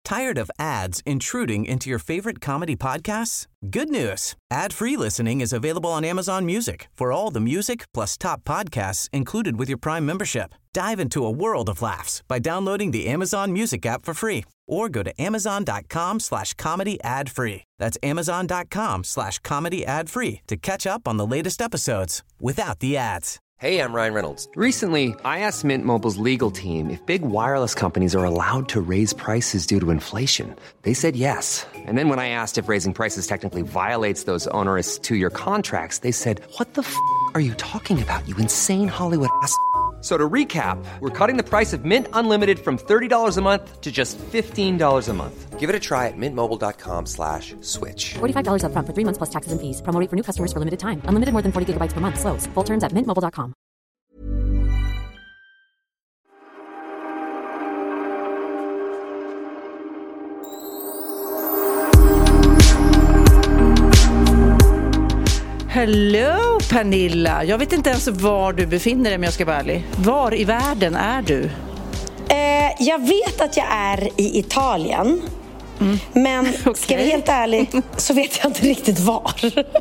Tired of ads intruding into your favorite comedy podcasts? Good news. Ad-free listening is available on Amazon Music for all the music plus top podcasts included with your Prime membership. Dive into a world of laughs by downloading the Amazon Music app for free or go to amazon.com/comedy ad-free. That's amazon.com/comedy ad-free to catch up on the latest episodes without the ads. Hey, I'm Ryan Reynolds. Recently, I asked Mint Mobile's legal team if big wireless companies are allowed to raise prices due to inflation. They said yes. And then when I asked if raising prices technically violates those onerous two-year contracts, they said, "What the f*** are you talking about, you insane Hollywood ass?" So to recap, we're cutting the price of Mint Unlimited from $30 a month to just $15 a month. Give it a try at mintmobile.com/switch. $45 up front for 3 months plus taxes and fees. Promo rate for new customers for limited time. Unlimited more than 40 gigabytes per month. Slows full terms at mintmobile.com. Hello Pernilla, jag vet inte ens var du befinner dig om jag ska vara ärlig. Var i världen är du? Jag vet att jag är i Italien. Men Okay. ska jag vara helt ärlig så vet jag inte riktigt var.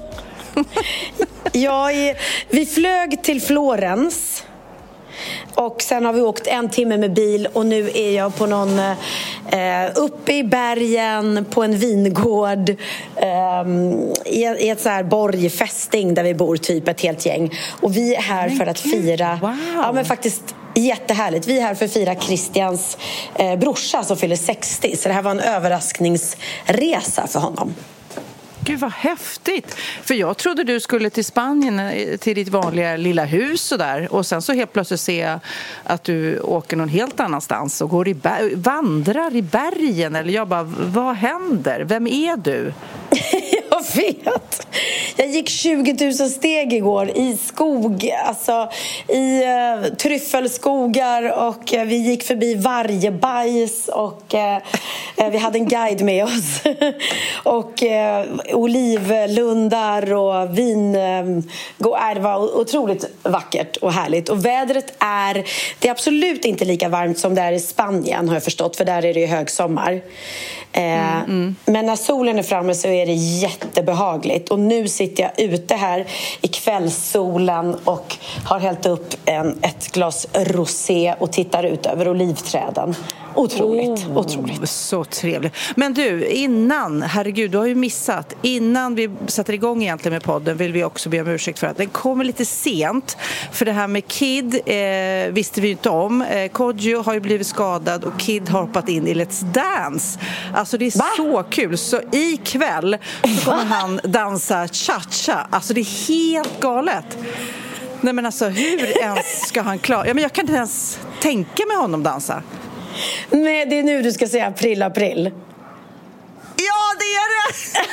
Vi flög till Florens. Och sen har vi åkt 1 timme med bil. Och nu är jag på någon uppe i bergen på en vingård i ett så här borgfästing där vi bor typ ett helt gäng. Och vi är här för att fira. Wow. Ja, men faktiskt jättehärligt. Vi är här för att fira Christians brorsa som fyller 60. Så det här var en överraskningsresa för honom. Gud vad häftigt. För jag trodde du skulle till Spanien, till ditt vanliga lilla hus och där. Och sen så helt plötsligt ser jag att du åker någon helt annanstans och går vandrar i bergen. Eller jag bara, vad händer? Vem är du? Jag vet. Jag gick 20 000 steg igår i skog, alltså i tryffelskogar, och vi gick förbi vargbajs och vi hade en guide med oss och olivlundar och vin. Det var otroligt vackert och härligt, och vädret det är absolut inte lika varmt som det är i Spanien, har jag förstått, för där är det ju högsommar. Men när solen är framme så är det jättebehagligt. Och nu sitter jag ute här i kvällssolen och har hällt upp ett glas rosé och tittar ut över olivträden. Otroligt. Så trevligt. Men du, herregud, du har ju missat. Innan vi sätter igång egentligen med podden vill vi också be om ursäkt för att den kommer lite sent. För det här med Kid visste vi ju inte om. Kodjo har ju blivit skadad och Kid har hoppat in i Let's Dance. Alltså det är så kul. Så ikväll så kommer han dansa cha-cha. Alltså det är helt galet. Nej men alltså hur ens ska han klara? Ja, men jag kan inte ens tänka mig honom dansa. Nej, det är nu du ska säga april. Ja, det är det!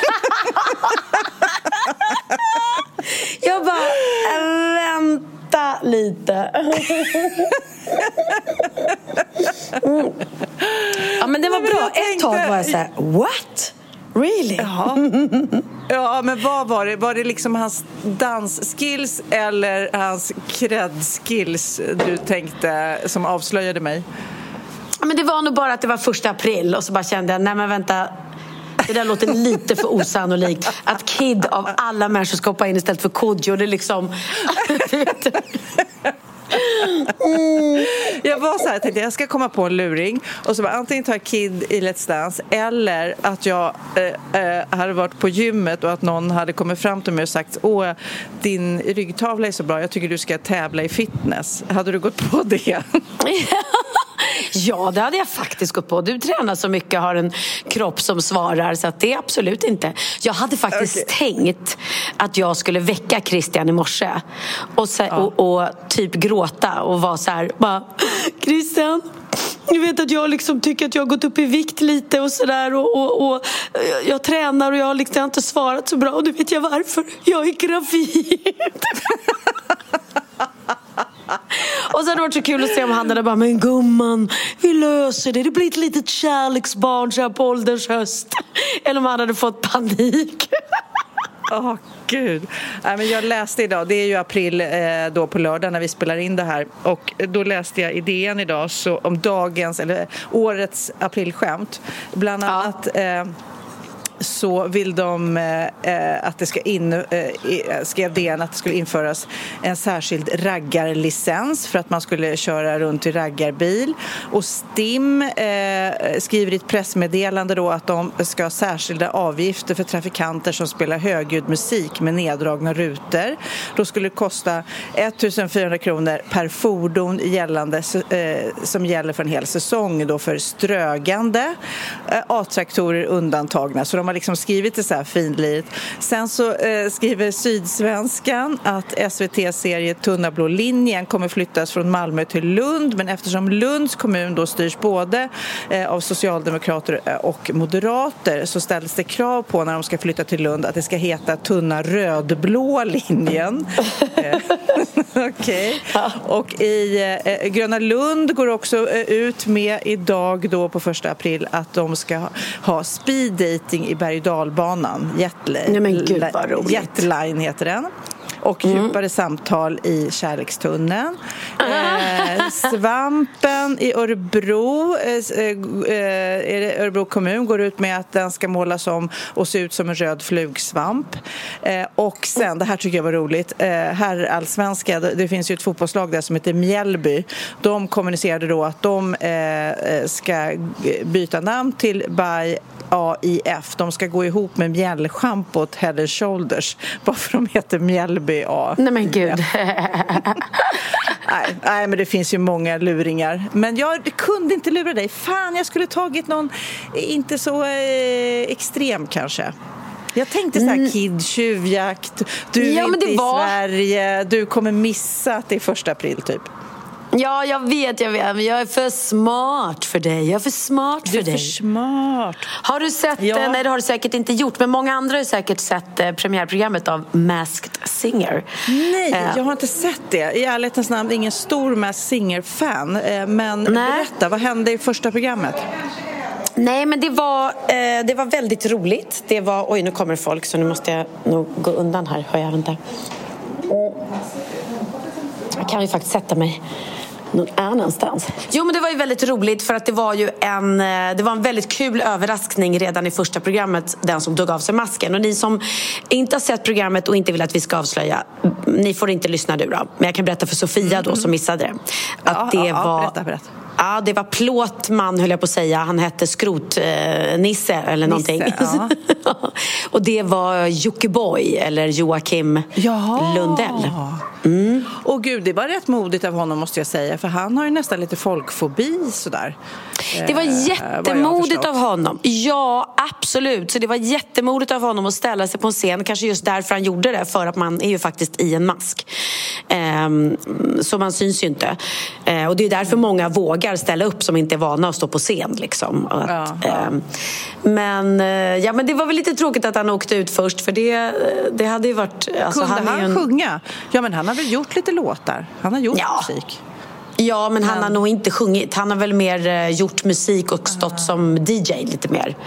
Jag bara, vänta lite. Ja, men det var bra. Ett tag var jag så här, what? Really? Ja, men vad var det? Var det liksom hans dansskills eller hans cred-skills du tänkte som avslöjade mig? Men det var nog bara att det var 1 april och så bara kände jag, nej men vänta, det där låter lite för osannolikt att Kid av alla människor ska hoppa in istället för Kodjo. Det är liksom Jag var så här, jag tänkte jag ska komma på en luring och så var antingen ta Kid i Let's Dance eller att jag hade varit på gymmet och att någon hade kommit fram till mig och sagt, din ryggtavla är så bra, jag tycker du ska tävla i fitness. Hade du gått på det? Ja, det hade jag faktiskt gått på. Du tränar så mycket, har en kropp som svarar, så att det är absolut inte. Jag hade faktiskt tänkt att jag skulle väcka Christian i morse och typ gråta och vara så här, bara, Christian, jag vet att jag liksom tycker att jag har gått upp i vikt lite och sådär och jag tränar och jag har liksom inte svarat så bra och du vet jag varför. Jag är gravid. Och sen var det så kul att se om han hade bara, men gumman, vi löser det. Det blir ett litet kärleksbarn så här på ålderns höst. Eller om han hade fått panik. Gud. Nej, men jag läste idag, det är ju april då på lördag när vi spelar in det här, och då läste jag idén idag så om dagens eller årets aprilskämt. Bland annat så vill de att det ska skrev DN att det skulle införas en särskild raggarlicens för att man skulle köra runt i raggarbil. Och STIM skriver i ett pressmeddelande då att de ska ha särskilda avgifter för trafikanter som spelar högljudd musik med neddragna rutor. Då skulle det kosta 1400 kronor per fordon gällande, som gäller för en hel säsong då för strögande. A-traktorer undantagna. Så de har liksom skrivit det så här finligt. Sen så skriver Sydsvenskan att SVT-serie Tunna blå linjen kommer flyttas från Malmö till Lund, men eftersom Lunds kommun då styrs både av socialdemokrater och moderater så ställs det krav på när de ska flytta till Lund att det ska heta Tunna rödblå linjen. Okej. Och i Gröna Lund går också ut med idag då på 1 april att de ska ha speed dating i berg- och dalbanan. Jetline heter den. Och djupare samtal i kärlekstunneln. Svampen i Örebro kommun går ut med att den ska målas om och se ut som en röd flugsvamp. Och sen, det här tycker jag var roligt, här allsvenska, det finns ju ett fotbollslag där som heter Mjällby. De kommunicerade då att de ska byta namn till By AIF. De ska gå ihop med mjällschampot Head and Shoulders. Varför de heter Mjällby A. Nej men gud. Nej, men det finns ju många luringar. Men jag kunde inte lura dig. Fan, jag skulle tagit någon inte så extrem kanske. Jag tänkte så här, Kid, tjuvjakt. Du är inte i Sverige. Du kommer missa att det är 1 april typ. Ja, jag vet. Men jag är för smart för dig. Jag är för smart för dig. Du är för smart. Har du sett, nej det har du säkert inte gjort, men många andra har säkert sett premiärprogrammet av Masked Singer. Nej, jag har inte sett det. I ärlighetens namn, ingen stor Masked Singer-fan. Men berätta, vad hände i första programmet? Nej, men det var väldigt roligt. Det var, oj nu kommer folk så nu måste jag nog gå undan här, hör jag inte. Jag kan ju faktiskt sätta mig någon annanstans. Jo, men det var ju väldigt roligt för att det var en väldigt kul överraskning redan i första programmet, den som tog av sig masken. Och ni som inte har sett programmet och inte vill att vi ska avslöja, ni får inte lyssna nu då. Men jag kan berätta för Sofia då som missade det. Att berätta. Ja, det var plåtman höll jag på att säga. Han hette Skrotnisse eller någonting. Nisse, ja. Och det var Jockiboi eller Joakim Lundell. Och gud, det var rätt modigt av honom måste jag säga. För han har ju nästan lite folkfobi sådär. Det var jättemodigt av honom. Ja, absolut. Så det var jättemodigt av honom att ställa sig på en scen. Kanske just därför han gjorde det. För att man är ju faktiskt i en mask. Så man syns ju inte. Och det är därför många vågar ställa upp som inte är vana att stå på scen liksom. Men det var väl lite tråkigt att han åkte ut först. För det hade ju varit... Alltså, kunde han sjunga? Ja, men han har väl gjort lite låtar. Han har gjort musik. Ja, men han har nog inte sjungit. Han har väl mer gjort musik och stått som DJ lite mer.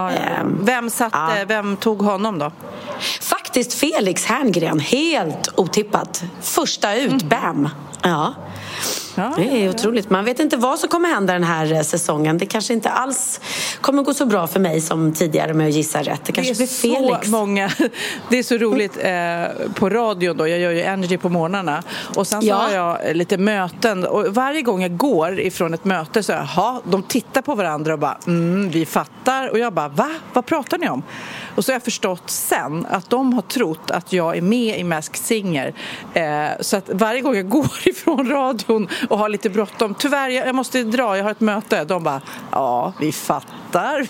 Vem tog honom då? Faktiskt Felix Herngren. Helt otippat. Första ut, bam. Ja. Det är otroligt. Man vet inte vad som kommer hända den här säsongen. Det kanske inte alls kommer gå så bra för mig som tidigare med att gissa rätt. Det kanske blir Felix. Det är så roligt på radio då. Jag gör ju Energy på morgnarna. Och sen så har jag lite möten. Och varje gång jag går ifrån ett möte så de tittar på varandra och bara vi fattar. Och jag bara, va? Vad pratar ni om? Och så har jag förstått sen att de har trott att jag är med i Masked Singer. Så att varje gång jag går ifrån radion och har lite bråttom. Tyvärr, jag måste dra, jag har ett möte. De bara, vi fattar.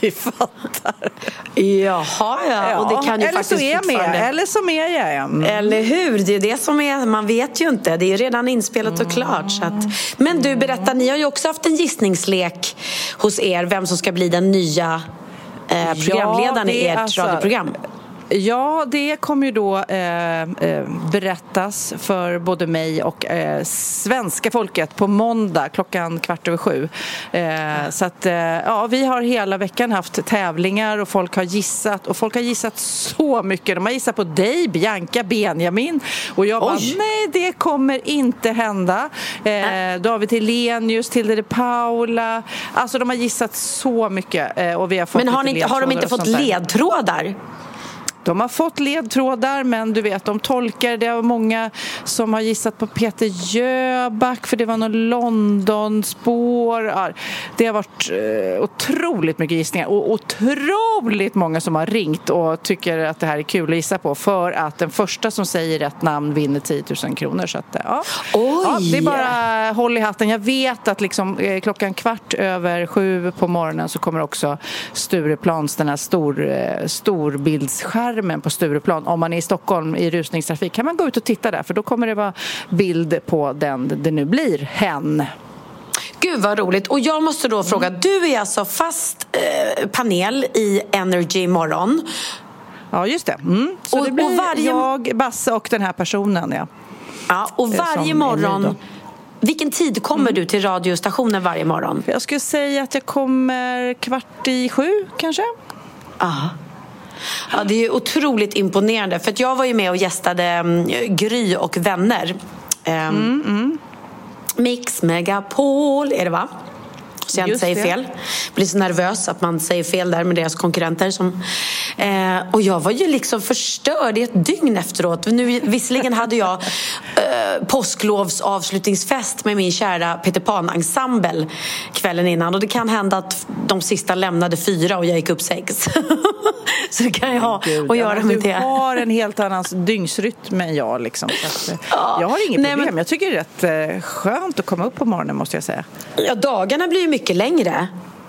Jaha, och det kan ju eller faktiskt så är jag med, eller så är jag. Eller hur, det är det som är, man vet ju inte. Det är redan inspelat och klart. Så att... Men du, berätta, ni har ju också haft en gissningslek hos er. Vem som ska bli den nya programledaren i ert radioprogram. Ja, det kommer ju då berättas för både mig och svenska folket på måndag 6:15. Så att vi har hela veckan haft tävlingar och folk har gissat. Och folk har gissat så mycket. De har gissat på dig, Bianca, Benjamin. Och jag bara, nej, det kommer inte hända. David Helenius, Tilde de Paula. Alltså de har gissat så mycket. Och vi har fått. Men har de inte fått ledtrådar? De har fått ledtrådar, men du vet, de tolkar. Det var många som har gissat på Peter Jöback, för det var någon London-spår. Ja, det har varit otroligt mycket gissningar och otroligt många som har ringt och tycker att det här är kul att gissa på, för att den första som säger rätt namn vinner 10 000 kronor. Så att, ja, det är bara håll i hatten. Jag vet att liksom, 6:15 på morgonen så kommer också Stureplans, den här storbildsskärmen på Stureplan. Om man är i Stockholm i rusningstrafik kan man gå ut och titta där, för då kommer det vara bild på den det nu blir hen. Gud vad roligt. Och jag måste då fråga, du är alltså fast panel i Energy morgon. Ja, just det. Så det blir jag, Basse och den här personen, ja. Ja, och varje morgon. Vilken tid kommer du till radiostationen varje morgon? Jag skulle säga att jag kommer 6:15 kanske. Ja, det är ju otroligt imponerande. För att jag var ju med och gästade Gry och vänner. Mix Megapol är det, va? Så jag inte säger fel. Jag blir så nervös att man säger fel där med deras konkurrenter och jag var ju liksom förstörd i ett dygn efteråt. Nu, visserligen hade jag påsklovs avslutningsfest med min kära Peter Pan-ensemble kvällen innan, och det kan hända att de sista lämnade 4 och jag gick upp 6. Så det kan jag ha att göra med det. Du har en helt annan dygnsrytm än jag liksom. Jag har inget problem. Men jag tycker det är rätt skönt att komma upp på morgonen, måste jag säga. Ja, dagarna blir ju mycket längre.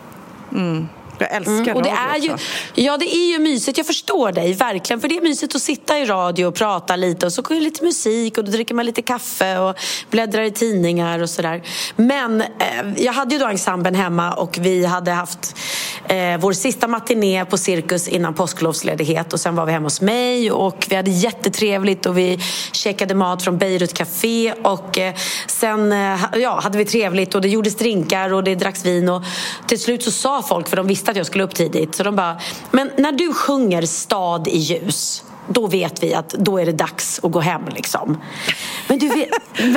Jag älskar och det radio är ju, ja, det är ju mysigt. Jag förstår dig verkligen, för det är mysigt att sitta i radio och prata lite, och så går det lite musik och då dricker man lite kaffe och bläddrar i tidningar och sådär. Men jag hade ju då ensemblen hemma, och vi hade haft vår sista matiné på Cirkus innan påsklovsledighet, och sen var vi hemma hos mig och vi hade jättetrevligt och vi käkade mat från Beirut Café, och sen hade vi trevligt och det gjordes drinkar och det dracks vin, och till slut så sa folk, för de visste att jag skulle upp tidigt, så de bara, men när du sjunger Stad i ljus, då vet vi att då är det dags att gå hem liksom. Men du vet,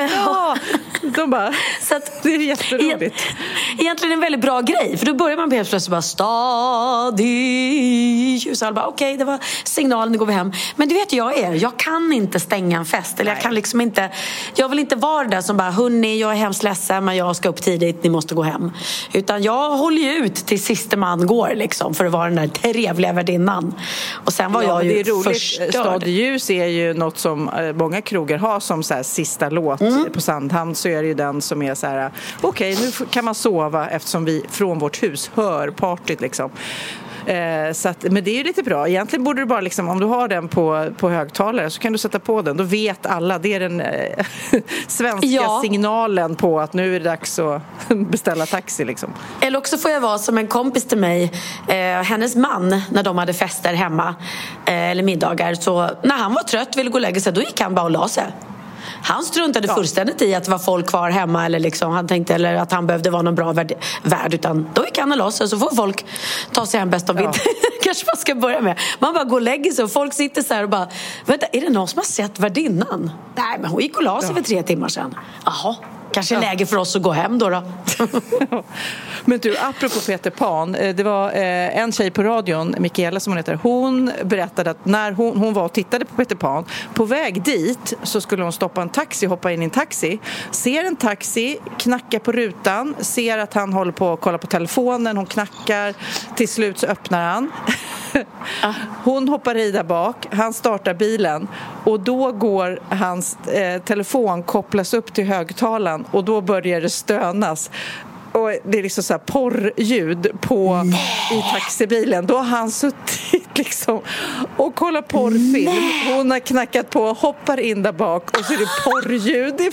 de bara, så att, det är jätteroligt. Egentligen en väldigt bra grej, för då börjar man helt plötsligt bara Stad i ljus, och bara okej, det var signalen, nu går vi hem. Men du vet jag kan inte stänga en fest, eller jag kan liksom inte, jag vill inte vara där som bara, hörni, jag är hemskt ledsen men jag ska upp tidigt, ni måste gå hem. Utan jag håller ju ut till sista man går liksom, för att vara den där trevliga värdinnan. Och sen var jag ju förstörd. Stad i ljus är ju något som många krogar har som så här sista låt. På Sandhamn så är det ju den som är så här, okej, nu kan man sova, eftersom vi från vårt hus hör partyt liksom. Så att, men det är ju lite bra. Egentligen borde du bara liksom, om du har den på högtalare, så kan du sätta på den. Då vet alla, det är den svenska signalen på att nu är det dags att beställa taxi liksom. Eller också får jag vara som en kompis till mig, hennes man, när de hade fester hemma eller middagar, så när han var trött, ville gå och lägga sig, då gick han bara och la sig. Han struntade fullständigt i att det var folk kvar hemma, eller liksom, han tänkte, eller att han behövde vara någon bra värd, utan då gick han och loss, och så får folk ta sig hem bäst av vitt. Kanske man ska börja med. Man bara går och lägger sig, och folk sitter så här och bara, vänta, är det någon som har sett värdinnan? Nej, men hon gick och la sig för 3 timmar sedan. Jaha, kanske läge för oss att gå hem då. Men du, apropå Peter Pan, det var en tjej på radion, Mikaela som hon heter, hon berättade att när hon var och tittade på Peter Pan, på väg dit så skulle hon stoppa en taxi, hoppa in i en taxi, ser en taxi, knackar på rutan, ser att han håller på att kolla på telefonen, hon knackar, till slut så öppnar han. Hon hoppar i där bak, han startar bilen, och då går hans telefon kopplas upp till högtalaren, och då börjar det stönas. Och det är liksom så här porrljud i taxibilen. Då har han suttit liksom och kollat porrfilm. Hon har knackat på, hoppar in där bak, och så är det porrljud ifrån.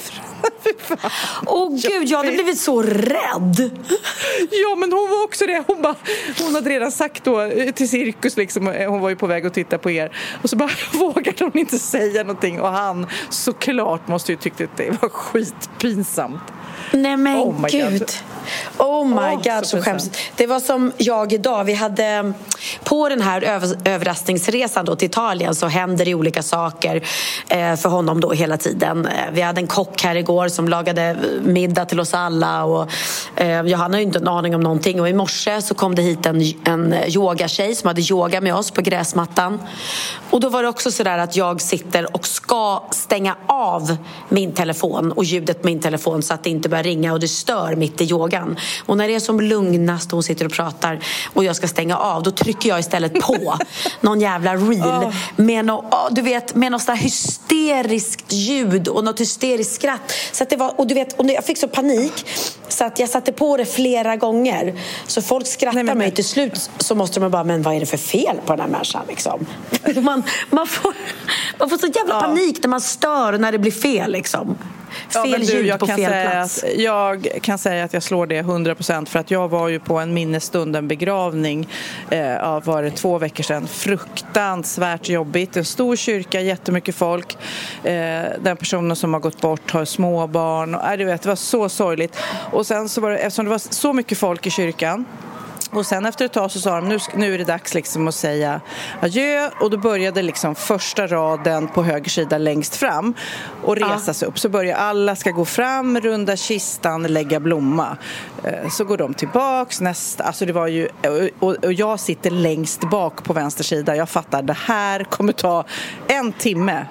Gud, jag hade blivit så rädd. Ja, men hon var också det. Hon hade redan sagt då till cirkus liksom, hon var ju på väg att titta på er. Och så bara vågade hon inte säga någonting. Och han såklart måste ju tyckt att det var skitpinsamt. Nej men gud. Oh my god, så skämst. Det var som jag idag. Vi hade på den här överraskningsresan då till Italien, så händer det olika saker för honom då hela tiden. Vi hade en kock här igår som lagade middag till oss alla, och Johanna har ju inte en aning om någonting. Och i morse så kom det hit en yogatjej som hade yoga med oss på gräsmattan. Och då var det också sådär att jag sitter och ska stänga av min telefon och ljudet på min telefon så att det inte börjar ringa och det stör mitt i yogan. Och när det är som lugnast och hon sitter och pratar och jag ska stänga av, då trycker jag istället på någon jävla reel med något sådär hysteriskt ljud och något hysteriskt skratt. Så att det var, och du vet, och jag fick så panik så att jag satte på det flera gånger. Så folk skrattar mig till slut, så måste man bara, men vad är det för fel på den här människan liksom? Man får så jävla panik när man stör, när det blir fel liksom. Fel ljud på fel plats. Jag kan säga att jag slår det 100%, för att jag var ju på en minnesstund, en begravning var det 2 veckor sedan. Fruktansvärt jobbigt. En stor kyrka, jättemycket folk. Den personen som har gått bort har småbarn. Du vet, det var så sorgligt. Och sen så var det, eftersom det var så mycket folk i kyrkan, och sen efter ett tag så sa de, nu är det dags liksom att säga adjö. Och då började liksom första raden på höger sida längst fram och resa sig upp. Så börjar alla ska gå fram, runda kistan, lägga blomma. Så går de tillbaks nästa. Alltså det var ju, och jag sitter längst bak på vänster sida. Jag fattar, det här kommer ta en timme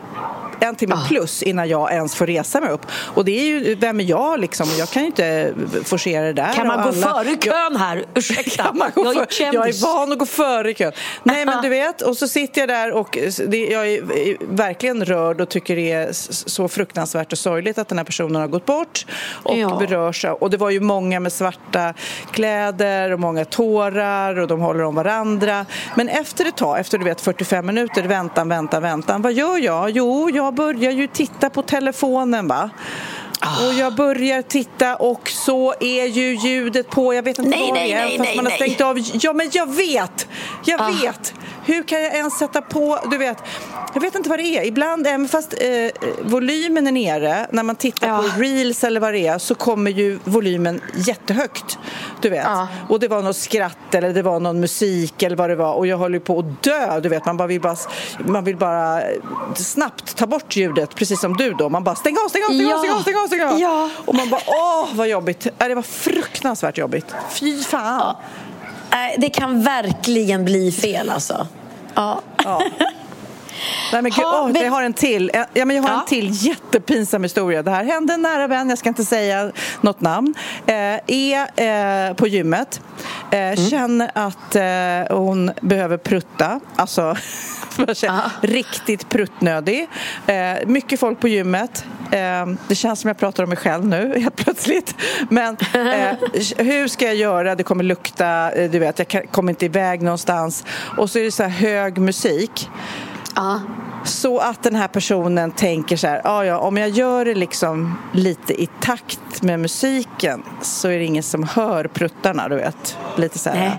plus innan jag ens får resa mig upp. Och det är ju, vem är jag liksom? Jag kan ju inte forcera det där. Kan man gå före kön här? Ursäkta. Jag är van att gå före kön. Nej, men du vet, och så sitter jag där och jag är verkligen rörd och tycker det är så fruktansvärt och sorgligt att den här personen har gått bort och berör sig. Och det var ju många med svarta kläder och många tårar och de håller om varandra. Men efter ett tag, efter du vet 45 minuter, väntan, vad gör jag? Jo, jag börjar ju titta på telefonen, va? Och jag börjar titta och så är ju ljudet på. Jag vet inte vad det är, fast man har stängt av. Ja, men jag vet. Hur kan jag ens sätta på, du vet. Jag vet inte vad det är. Ibland, även fast volymen är nere, när man tittar på reels eller vad det är, så kommer ju volymen jättehögt, du vet. Och det var något skratt eller det var någon musik eller vad det var. Och jag håller på att dö, du vet. Man vill bara snabbt ta bort ljudet, precis som du då. Man bara stäng av. Ja. Och man bara, vad jobbigt. Det var fruktansvärt jobbigt. Fy fan. Det kan verkligen bli fel alltså. Ja. Nej, men gud, jag har en till. Jag har en till jättepinsam historia. Det här hände en nära vän, jag ska inte säga något namn. Är på gymmet. Känner att hon behöver prutta. Alltså riktigt pruttnödig. Mycket folk på gymmet. Det känns som jag pratar om mig själv nu helt plötsligt. Men hur ska jag göra? Det kommer lukta, du vet, jag kommer inte iväg någonstans. Och så är det så här hög musik. Så att den här personen tänker så här, om jag gör det liksom lite i takt med musiken, så är det ingen som hör pruttarna, du vet. Lite så här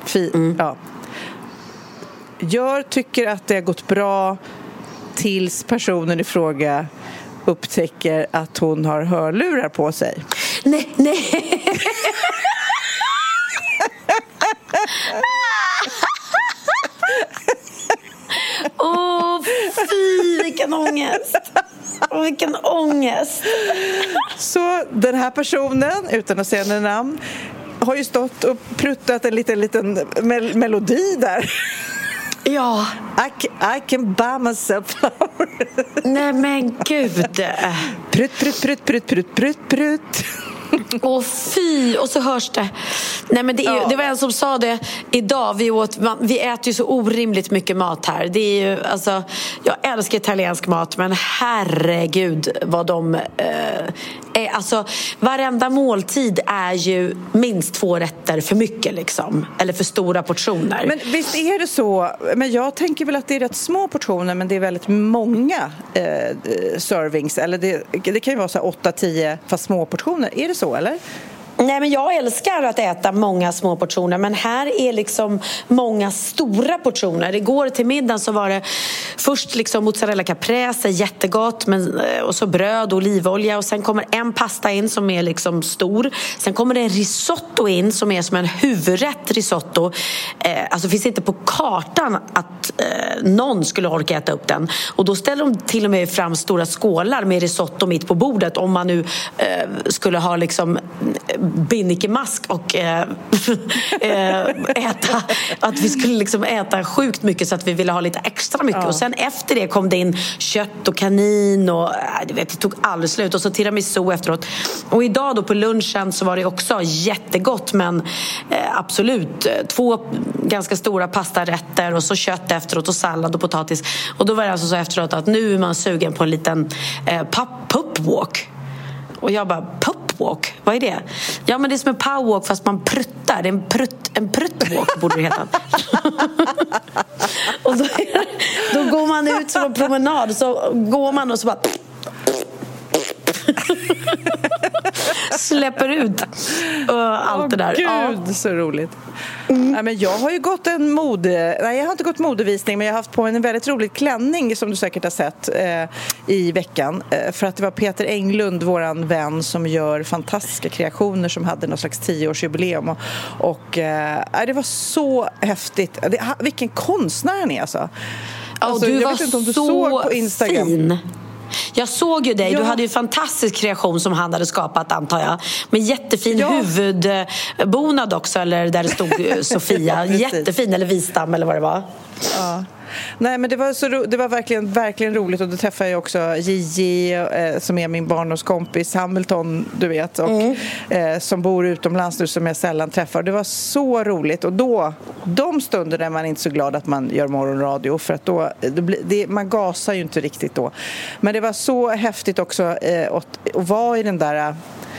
Jag tycker att det har gått bra tills personen i fråga upptäcker att hon har hörlurar på sig. Nej. Fy, vilken ångest. Så den här personen, utan att säga något namn, har ju stått och pruttat en liten melodi där. Ja. I can buy myself flower. Nej men gud. Prutt. Och fy, och så hörs det. Nej, men det var en som sa det idag. Vi äter ju så orimligt mycket mat här. Det är ju, alltså, jag älskar italiensk mat, men herregud vad de är. Alltså, varenda måltid är ju minst 2 rätter för mycket liksom. Eller för stora portioner. Men visst är det så. Men jag tänker väl att det är rätt små portioner, men det är väldigt många servings. Eller det kan ju vara så 8-10 fast små portioner. Är det så, eller? Nej, men jag älskar att äta många små portioner, men här är liksom många stora portioner. Igår till middagen så var det först liksom mozzarella caprese, jättegott, och så bröd och olivolja, och sen kommer en pasta in som är liksom stor. Sen kommer det en risotto in som är som en huvudrätt risotto. Alltså finns inte på kartan att någon skulle orka äta upp den. Och då ställer de till och med fram stora skålar med risotto mitt på bordet, om man nu skulle ha liksom binnikemask och äta, att vi skulle liksom äta sjukt mycket så att vi ville ha lite extra mycket. Och sen efter det kom det in kött och kanin och det tog aldrig slut, och så tiramisu efteråt. Och idag då på lunchen så var det också jättegott, men absolut 2 ganska stora pastarätter och så kött efteråt och sallad och potatis. Och då var det alltså så efteråt att nu är man sugen på en liten pupwalk. Och jag bara, pupwalk? Vad är det? Ja, men det är som en powerwalk fast man pruttar. Det är en pruttwalk borde det heta. Och då går man ut som en promenad. Så går man och så bara släpper ut allt det där. Gud, så roligt. Nej, men jag har ju gått jag har inte gått modevisning, men jag har haft på en väldigt rolig klänning som du säkert har sett i veckan, för att det var Peter Englund, våran vän, som gör fantastiska kreationer, som hade någon slags 10-årsjubileum och det var så häftigt. Vilken konstnär han är alltså. Alltså, du jag var vet inte om du så såg på Instagram. Fin. Jag såg ju dig, du hade ju en fantastisk kreation som han hade skapat, antar jag. Med jättefin huvudbonad också, eller där det stod Sofia. Jättefin, eller Vistam eller vad det var. Ja. Nej, men det var verkligen roligt, och då träffade jag också Gigi som är min barndomskompis, Hamilton, du vet, och som bor utomlands nu, som jag sällan träffar. Det var så roligt, och då de stunder där man inte är så glad att man gör morgonradio, för att då man gasar ju inte riktigt då. Men det var så häftigt också att vara i den där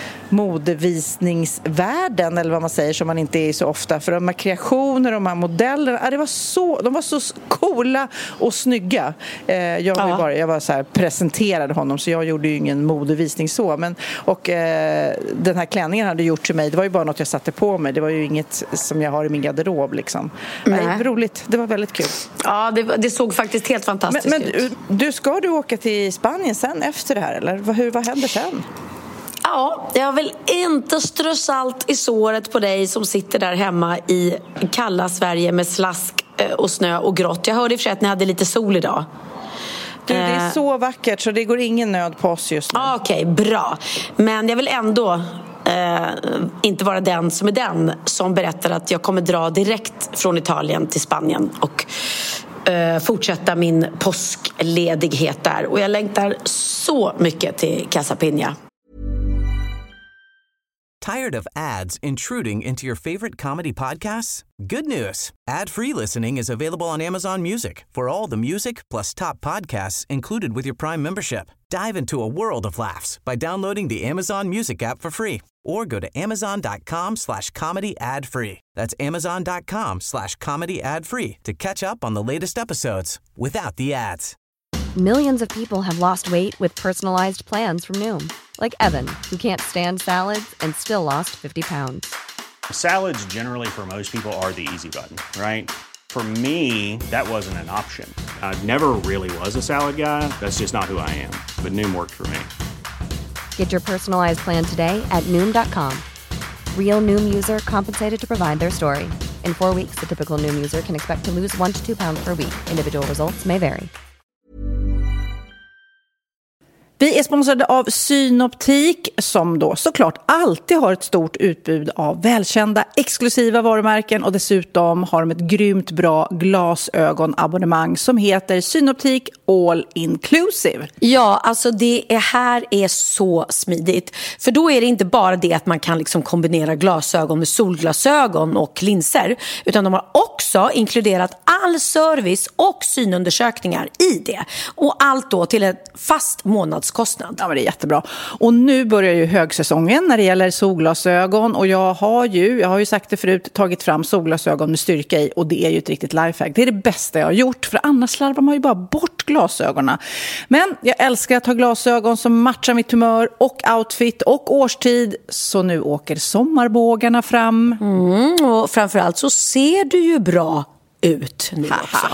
modevisningsvärlden, eller vad man säger, som man inte är så ofta, för de här kreationer, de här modellerna, de var så coola och snygga. Jag var så här, presenterade honom, så jag gjorde ju ingen modevisning så, men den här klänningen hade gjort till mig, det var ju bara något jag satte på mig, det var ju inget som jag har i min garderob liksom. Roligt, det var väldigt kul. Ja, det såg faktiskt helt fantastiskt ut. Men ska du åka till Spanien sen efter det här, eller vad händer sen? Ja, jag vill inte strö salt i såret på dig som sitter där hemma i kalla Sverige med slask och snö och grått. Jag hörde i och för sig att ni hade lite sol idag. Du, det är så vackert, så det går ingen nöd på oss just nu. Okej, bra. Men jag vill ändå inte vara den som berättar att jag kommer dra direkt från Italien till Spanien och fortsätta min påskledighet där. Och jag längtar så mycket till Casa Piña. Tired of ads intruding into your favorite comedy podcasts? Good news. Ad-free listening is available on Amazon Music for all the music plus top podcasts included with your Prime membership. Dive into a world of laughs by downloading the Amazon Music app for free or go to amazon.com/comedy ad-free. That's amazon.com/comedy ad-free to catch up on the latest episodes without the ads. Millions of people have lost weight with personalized plans from Noom. Like Evan, who can't stand salads and still lost 50 pounds. Salads generally for most people are the easy button, right? For me, that wasn't an option. I never really was a salad guy. That's just not who I am. But Noom worked for me. Get your personalized plan today at Noom.com. Real Noom user compensated to provide their story. In 4 weeks, the typical Noom user can expect to lose 1 to 2 pounds per week. Individual results may vary. Vi är sponsrade av Synoptik som då såklart alltid har ett stort utbud av välkända exklusiva varumärken och dessutom har de ett grymt bra glasögonabonnemang som heter Synoptik All Inclusive. Ja, alltså det här är så smidigt. För då är det inte bara det att man kan liksom kombinera glasögon med solglasögon och linser, utan de har också inkluderat all service och synundersökningar i det. Och allt då till en fast månadskostnad. Ja, men det är jättebra. Och nu börjar ju högsäsongen när det gäller solglasögon och jag har ju sagt det förut, tagit fram solglasögon med styrka i och det är ju ett riktigt lifehack. Det är det bästa jag har gjort för annars slarvar man ju bara bort glasögonen. Men jag älskar att ha glasögon som matchar mitt humör och outfit och årstid, så nu åker sommarbågarna fram. Och framförallt så ser du ju bra ut nu också.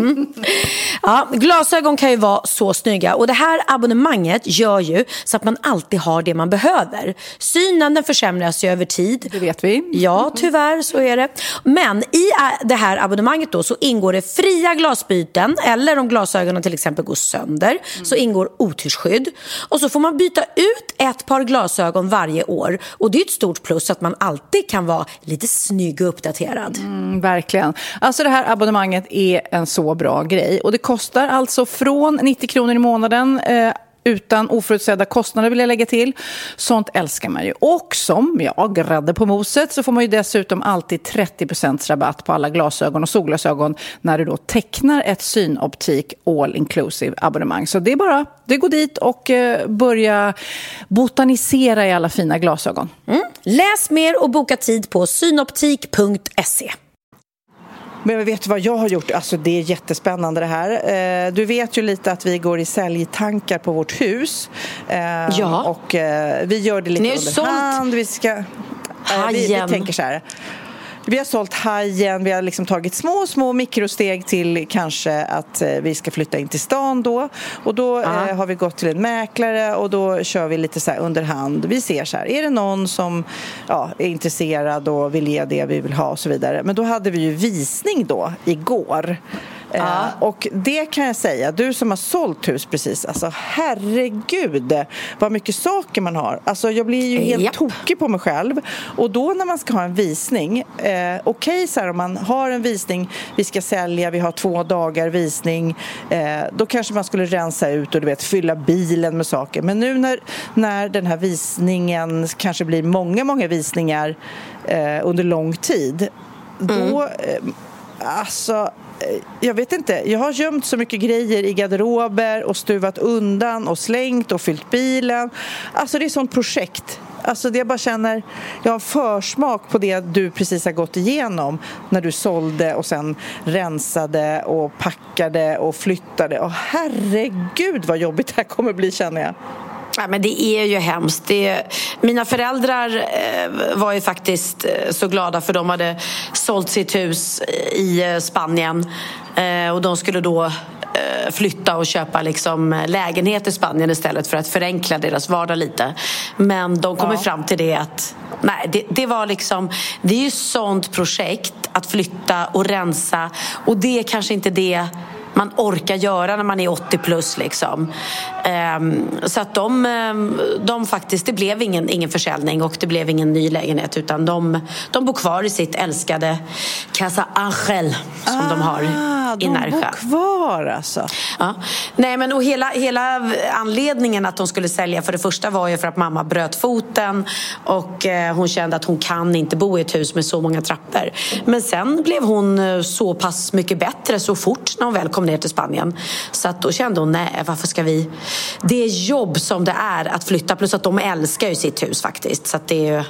Ja, glasögon kan ju vara så snygga och det här abonnemanget gör ju så att man alltid har det man behöver. Synen den försämras ju över tid. Det vet vi. Ja, tyvärr så är det. Men i det här abonnemanget då så ingår det fria glasbyten eller om glasögonen till exempel går sönder så ingår otyrsskydd. Och så får man byta ut ett par glasögon varje år och det är ett stort plus att man alltid kan vara lite snygg och uppdaterad. Verkligen. Alltså det här abonnemanget är en så bra grej och det kostar alltså från 90 kronor i månaden utan oförutsedda kostnader vill jag lägga till. Sånt älskar man ju. Och som jag grädde på moset så får man ju dessutom alltid 30% rabatt på alla glasögon och solglasögon när du då tecknar ett Synoptik All Inclusive abonnemang. Så det är bara, det går dit och börja botanisera i alla fina glasögon. Läs mer och boka tid på synoptik.se. Men vet du vad jag har gjort? Alltså det är jättespännande det här. Du vet ju lite att vi går i säljtankar på vårt hus. Ja. Och vi gör det lite under hand. Vi tänker så här. Vi har sålt hajen, vi har liksom tagit små mikrosteg till kanske att vi ska flytta in till stan då. Och då har vi gått till en mäklare och då kör vi lite så här under hand. Vi ser så här, är det någon som är intresserad och vill ge det vi vill ha och så vidare. Men då hade vi ju visning då igår. Och det kan jag säga, du som har sålt hus precis, alltså herregud vad mycket saker man har. Alltså jag blir ju helt tokig på mig själv. Och då när man ska ha en visning, okej, så här, om man har en visning, vi ska sälja, vi har 2 dagar visning, då kanske man skulle rensa ut och du vet, fylla bilen med saker. Men nu när den här visningen kanske blir många visningar under lång tid, då alltså jag vet inte, jag har gömt så mycket grejer i garderober och stuvat undan och slängt och fyllt bilen. Alltså det är sånt projekt. Alltså det jag bara känner, jag har försmak på det du precis har gått igenom när du sålde och sen rensade och packade och flyttade. Och herregud vad jobbigt det här kommer bli, känner jag. Ja, men det är ju hemskt. Mina föräldrar var ju faktiskt så glada för de hade sålt sitt hus i Spanien och de skulle då flytta och köpa liksom lägenhet i Spanien istället för att förenkla deras vardag lite. Men de kommer fram till det att nej, det var liksom, det är ju sånt projekt att flytta och rensa och det är kanske inte det man orkar göra när man är 80 plus liksom. Så att de faktiskt, det blev ingen försäljning och det blev ingen ny lägenhet utan de bor kvar i sitt älskade Casa Angel som de har i Närsjö. De bor kvar alltså. Ja. Nej, men och hela anledningen att de skulle sälja för det första var ju för att mamma bröt foten och hon kände att hon kan inte bo i ett hus med så många trappor. Men sen blev hon så pass mycket bättre så fort när hon väl kom ner till Spanien. Så att då kände hon, nej, varför ska vi... Det är jobb som det är att flytta, plus att de älskar ju sitt hus faktiskt. Så att det är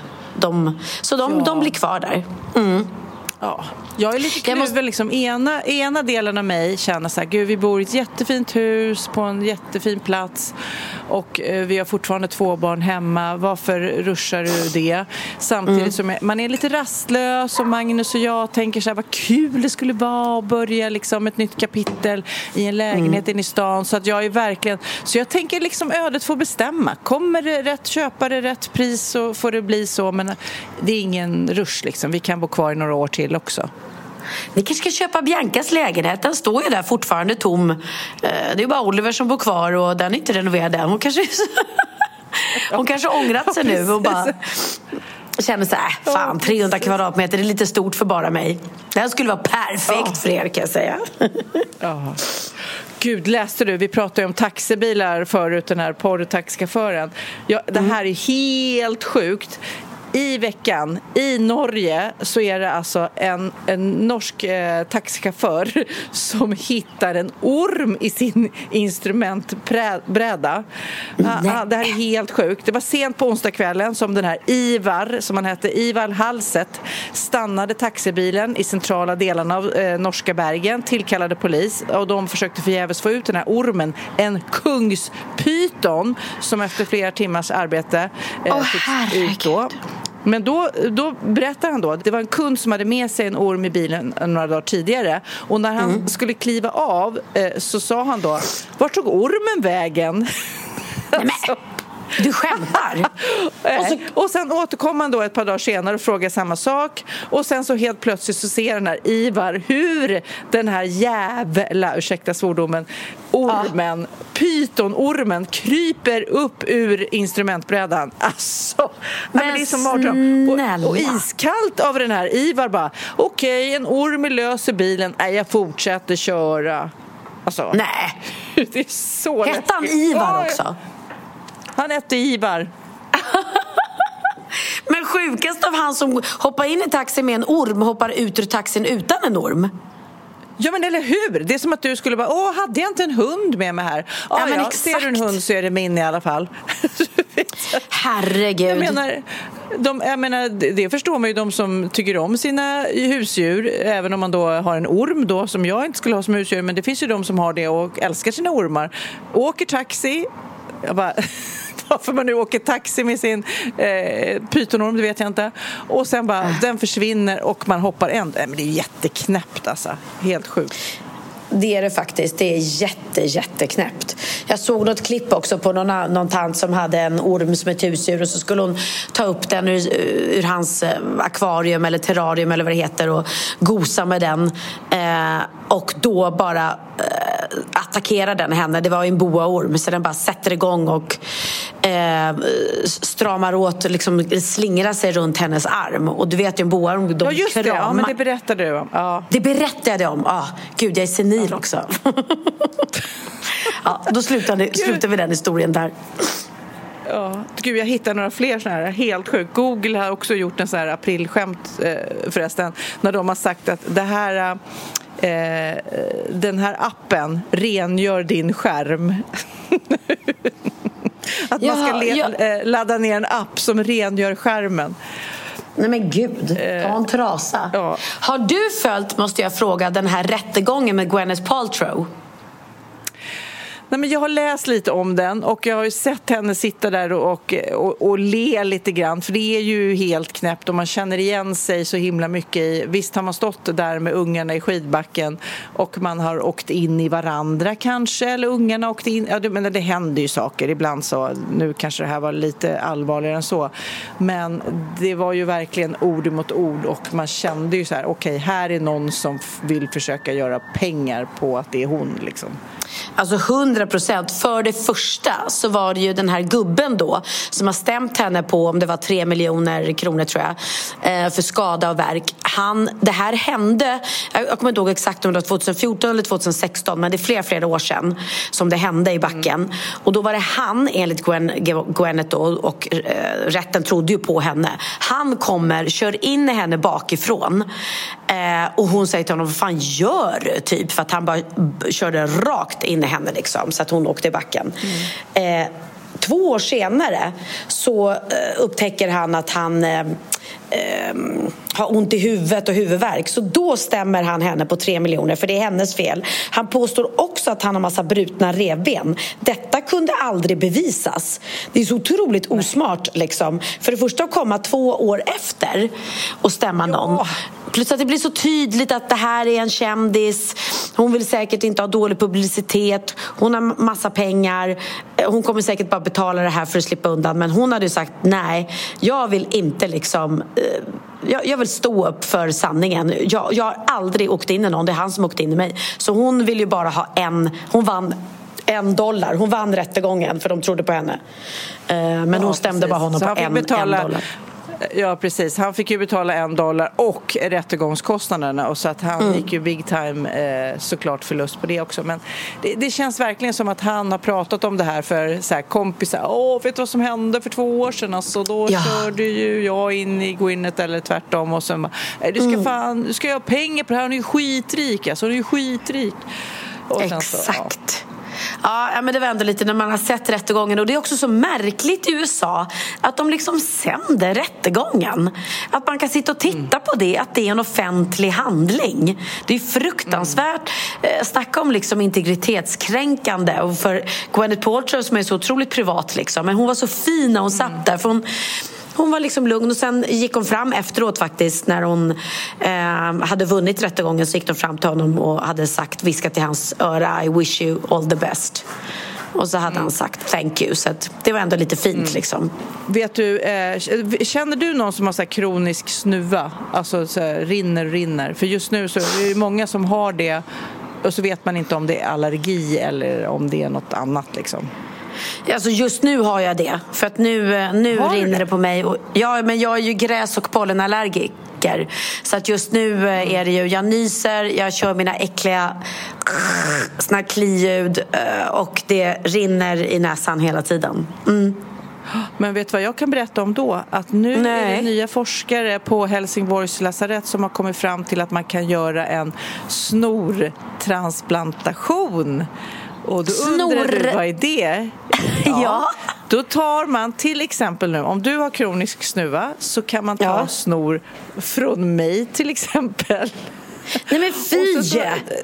de blir kvar där. Ja, jag är lite kluven liksom. Ena delen av mig känner så här, gud, vi bor i ett jättefint hus på en jättefin plats och vi har fortfarande 2 barn hemma. Varför ruschar du det? Samtidigt som man är lite rastlös och Magnus och jag tänker så här, vad kul det skulle vara att börja liksom ett nytt kapitel i en lägenhet in i stan. Så att jag är verkligen, så jag tänker liksom ödet får bestämma. Kommer det rätt köpare, rätt pris så får det bli så, men det är ingen rusch liksom. Vi kan bo kvar i några år till också. Ni kanske ska köpa Biancas lägenhet. Den står ju där fortfarande tom. Det är bara Oliver som bor kvar och den är inte renoverad än. Hon kanske ångrat sig nu och bara känner så här, fan, 300 kvadratmeter, det är lite stort för bara mig. Det här skulle vara perfekt för er, kan jag säga. Gud, läste du? Vi pratade ju om taxibilar förut, den här porrtaxichauffören. Ja, det här är helt sjukt. I veckan i Norge så är det alltså en norsk taxichaufför som hittar en orm i sin instrumentbräda. Det här är helt sjukt. Det var sent på onsdagskvällen som den här Ivar, som han hette, Ivar Halset, stannade taxibilen i centrala delarna av norska Bergen, tillkallade polis och de försökte förgäves få ut den här ormen, en kungspyton som efter flera timmars arbete fick ut då. Men då berättar han då, det var en kund som hade med sig en orm i bilen några dagar tidigare. Och när han skulle kliva av så sa han då, vart tog ormen vägen? Nej, du skämtar. Och sen återkom han då ett par dagar senare och frågade samma sak. Och sen så helt plötsligt så ser den här Ivar hur den här jävla, ursäkta svordomen, ormen, pytonormen kryper upp ur instrumentbrädan. Alltså, men det är som mardröm. Och iskallt av den här Ivar bara, okej, en orm är lös i bilen. Nej, jag fortsätter köra. Alltså, nej. Det är så lätt. Hette han Ivar också? Han hette Ivar. Men sjukast av han som hoppar in i taxin med en orm hoppar ut ur taxin utan en orm. Ja, men eller hur? Det är som att du skulle bara, hade jag inte en hund med mig här? Men exakt. Ser du en hund så är det min i alla fall. Herregud. Jag menar, det förstår man ju, de som tycker om sina husdjur, även om man då har en orm då, som jag inte skulle ha som husdjur, men det finns ju de som har det och älskar sina ormar. Åker taxi, jag bara... Varför man nu åker taxi med sin pytonorm, det vet jag inte. Och sen bara, den försvinner och man hoppar ändå. Men det är jätteknäppt alltså. Helt sjukt. Det är det faktiskt. Det är jätteknäppt. Jag såg något klipp också på någon tant som hade en orm som ett husdjur och så skulle hon ta upp den ur hans akvarium eller terrarium eller vad det heter och gosa med den. Och då bara attackerar den henne. Det var en boaorm så den bara sätter igång och stramar åt, liksom slingrar sig runt hennes arm. Och du vet ju en boaorm, de just det, ja, men det berättade du om. Ja. Det berättade jag om. Gud, jag är senil också. Då slutar vi den historien där. Ja, gud, jag hittar några fler såna här helt sjukt. Google har också gjort en sån här aprilskämt förresten, när de har sagt att det här den här appen rengör din skärm. Att man ska ladda ner en app som rengör skärmen. Nej men gud, ta en trasa. Ja. Har du följt, måste jag fråga, den här rättegången med Gwyneth Paltrow? Nej, men jag har läst lite om den och jag har ju sett henne sitta där och le lite grann, för det är ju helt knäppt och man känner igen sig så himla mycket i. Visst har man stått där med ungarna i skidbacken och man har åkt in i varandra kanske, eller ungarna åkt in, men det händer ju saker ibland, så nu kanske det här var lite allvarligare än så, men det var ju verkligen ord mot ord och man kände ju så här, okej, här är någon som vill försöka göra pengar på att det är hon liksom. Alltså 100%. För det första så var det ju den här gubben då som har stämt henne på, om det var 3 miljoner kronor tror jag, för skada och verk. Det här hände, jag kommer inte ihåg exakt om det var 2014 eller 2016, men det är flera år sedan som det hände i backen. Och då var det han, enligt Gwyneth då, och rätten trodde ju på henne. Han kör in i henne bakifrån och hon säger till honom, vad fan gör du? Typ, för att han bara körde rakt in i henne liksom, så att hon åkte i backen. 2 år senare så upptäcker han att han har ont i huvudet och huvudvärk. Så då stämmer han henne på 3 miljoner, för det är hennes fel. Han påstår också att han har massa brutna revben. Detta kunde aldrig bevisas. Det är så otroligt osmart liksom. För det första att komma 2 år efter och stämma någon. Plus att det blir så tydligt att det här är en kändis Hon vill säkert inte ha dålig publicitet. Hon har massa pengar. Hon kommer säkert bara betala det här för att slippa undan. Men hon hade ju sagt nej, jag vill inte liksom... Jag vill stå upp för sanningen. Jag har aldrig åkt in i någon. Det är han som åkt in i mig. Så hon vill ju bara ha hon vann $1. Hon vann rättegången för de trodde på henne. Men hon stämde precis. bara honom på $1. Ja, precis. Han fick ju betala $1 och rättegångskostnaderna, och så att han gick ju big time såklart förlust på det också. Men det känns verkligen som att han har pratat om det här för så här, kompisar. Vet du vad som hände för 2 år sedan? Alltså, då körde ju jag in i Gwyneth eller tvärtom, och sen du ska ha pengar på det här, hon är ju skitrik. Alltså, hon är ju skitrik. Och exakt. Ja, men det var ändå lite när man har sett rättegången. Och det är också så märkligt i USA att de liksom sänder rättegången. Att man kan sitta och titta på det, att det är en offentlig handling. Det är fruktansvärt. Snacka om liksom integritetskränkande. Och för Gwyneth Paltrow som är så otroligt privat liksom. Men hon var så fin när hon satt där. För hon var liksom lugn, och sen gick hon fram efteråt faktiskt när hon hade vunnit rättegången, så gick de fram till honom och hade viskat i hans öra, I wish you all the best. Och så hade han sagt thank you, så att det var ändå lite fint liksom. Vet du, känner du någon som har så här kronisk snuva? Alltså så här, rinner? För just nu så är det många som har det, och så vet man inte om det är allergi eller om det är något annat liksom. Alltså just nu har jag det. För att nu rinner det på mig. Men jag är ju gräs- och pollenallergiker. Så att just nu är det ju, jag nyser, jag kör mina äckliga såna kliljud, och det rinner i näsan hela tiden. Men vet du vad jag kan berätta om då? Att nu är det nya forskare på Helsingborgs lasarett som har kommit fram till att man kan göra en snortransplantation. Och då undrar du, vad är det? Ja. Då tar man till exempel nu, om du har kronisk snuva, så kan man ta snor från mig till exempel. Nej men fy!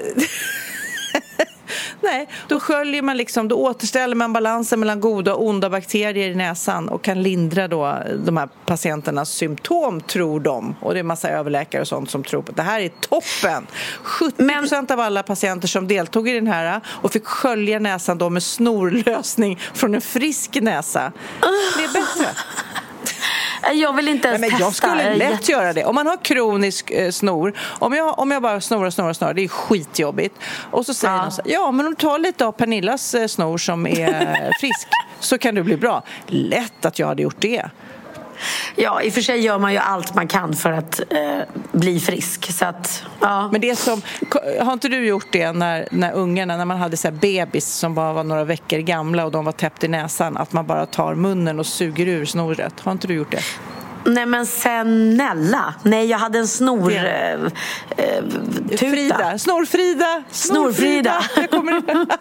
Nej, då sköljer man liksom, då återställer man balansen mellan goda och onda bakterier i näsan och kan lindra då de här patienternas symptom, tror de. Och det är massa överläkare och sånt som tror på det här är toppen. 70% av alla patienter som deltog i den här och fick skölja näsan då med snorlösning från en frisk näsa. Det är bättre. Jag vill inte ens testa. Jag skulle lätt göra det. Om man har kronisk snor, om jag bara snorar, det är skitjobbigt. Och så säger någon så här, men om du tar lite av Pernillas snor som är frisk, så kan du bli bra. Lätt att jag hade gjort det. Ja, i och för sig gör man ju allt man kan för att bli frisk. Så att, Men det som, har inte du gjort det när ungarna, när man hade så här bebis som bara var några veckor gamla och de var täppt i näsan, att man bara tar munnen och suger ur snoret? Har inte du gjort det? Nej men snälla. Nej, jag hade en tuta. Snorfrida. Jag kommer